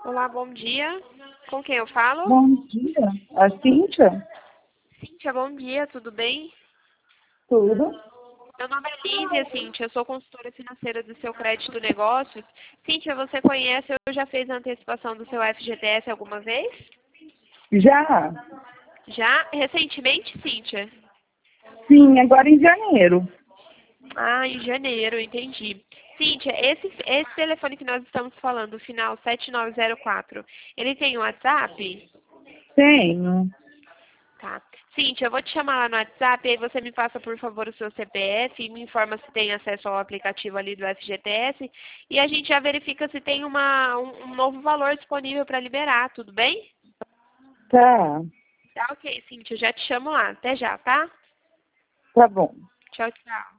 Olá, bom dia. Com quem eu falo? Bom dia. A Cíntia? Cíntia, bom dia, tudo bem? Tudo? Meu nome é Lívia, Cíntia, eu sou consultora financeira do seu crédito negócios. Cíntia, você conhece ou já fez a antecipação do seu FGTS alguma vez? Já? Já? Recentemente, Cíntia? Sim, agora em janeiro. Ah, em janeiro, entendi. Cíntia, esse telefone que nós estamos falando, o final 7904, ele tem um WhatsApp? Tenho. Tá. Cíntia, eu vou te chamar lá no WhatsApp, aí você me passa, por favor, o seu CPF, e me informa se tem acesso ao aplicativo ali do FGTS, e a gente já verifica se tem um novo valor disponível para liberar, tudo bem? Tá. Tá ok, Cíntia, eu já te chamo lá. Até já, tá? Tá bom. Tchau, tchau.